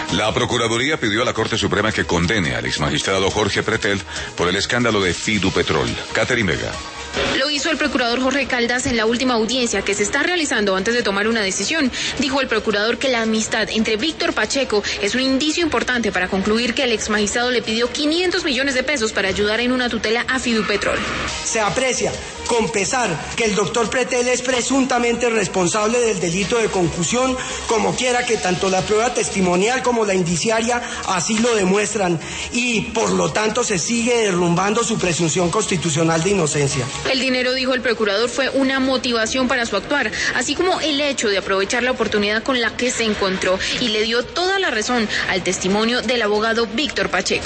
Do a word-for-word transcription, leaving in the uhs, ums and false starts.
La Procuraduría pidió a la Corte Suprema que condene al exmagistrado Jorge Pretel por el escándalo de Fidupetrol. Catherine Vega. Lo hizo el procurador Jorge Caldas en la última audiencia que se está realizando antes de tomar una decisión. Dijo el procurador que la amistad entre Víctor Pacheco es un indicio importante para concluir que el exmagistrado le pidió quinientos millones de pesos para ayudar en una tutela a Fidupetrol. Se aprecia con pesar que el doctor Pretel es presuntamente responsable del delito de concusión, como quiera que tanto la prueba testimonial como la indiciaria así lo demuestran, y por lo tanto se sigue derrumbando su presunción constitucional de inocencia. El dinero, dijo el procurador, fue una motivación para su actuar, así como el hecho de aprovechar la oportunidad con la que se encontró, y le dio toda la razón al testimonio del abogado Víctor Pacheco.